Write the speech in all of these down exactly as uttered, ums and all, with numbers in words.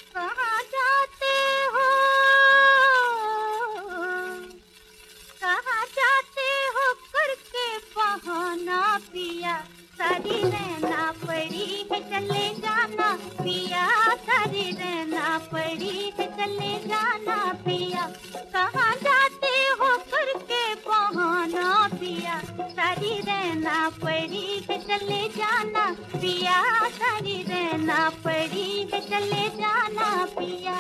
कहाँ जाते हो, कहाँ जाते हो करके बहाना पिया, सारी रहना पड़ी है चले जाना पिया, सारी रहना पड़ी है चले जाना पिया। कहाँ जाते हो करके बहाना पिया, सारी रहना पड़ी है चले जाना पिया, सारी रहना पड़ी है चले जाना पिया।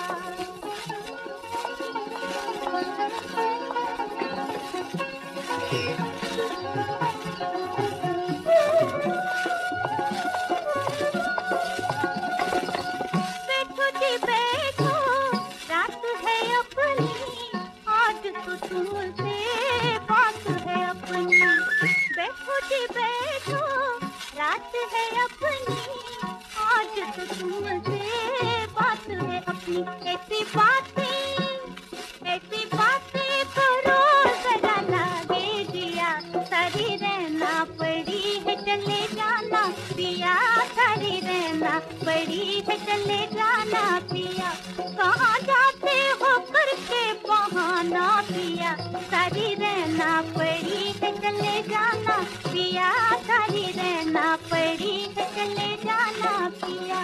बैठो जी बैठो, रात है अपनी, आज तो तुमसे बात है अपनी। बैठो जी बैठो, रात है अपनी, आज तो तुमसे बात है अपनी। ऐसी बातें, ऐसी बातें करो जरा लागे जिया, सारी रहना पड़ी है चले जाना पिया, सारी रहना पड़ी है चले जाना पिया। कहाँ जाते हो करके बहाना पिया, सारी रहना पड़ी है चले जाना पिया, सारी रहना पड़ी है चले जाना पिया।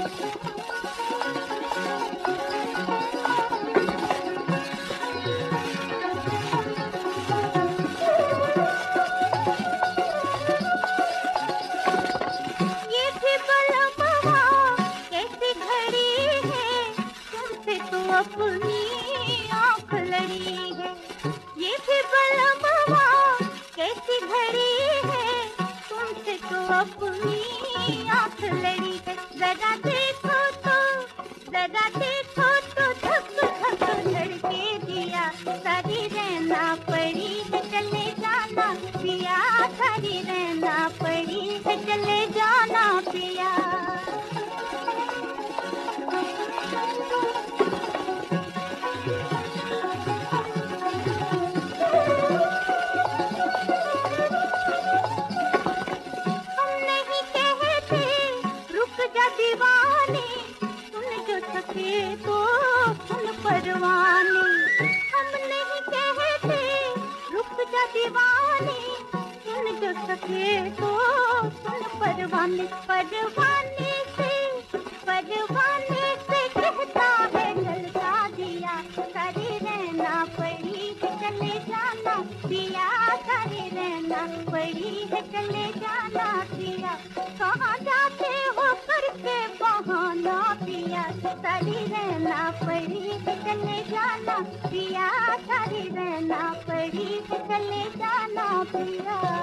ये भी बलमवा कैसी घड़ी है, तुमसे तो अपनी आँख लड़ी है। ये भी बलमवा कैसी घड़ी है, तुमसे तो अपनी आँख लड़ी है। जरा देखो तो, जरा देखो तो धक धक धड़के दिया, सारी रहना पड़ी है चले जाना पिया, सारी रहना पड़ी है चले जाना पिया। हम नहीं कहते रुक जा दीवाने, सुन जो सके तो सुन परवाने। हम नहीं कहते रुक जा दीवाने, सुन जो सके तो सुन परवाने। परवाने से, परवाने से कहता है जलता दिया, सारी रहना पड़ी है चले जाना पिया, सारी रहना पड़ी है चले जाना पिया। कहाँ जाते हो करके बहाना पिया, सारी रहना पड़ी है चले जाना पिया, सारी रहना पड़ी है चले जाना पिया।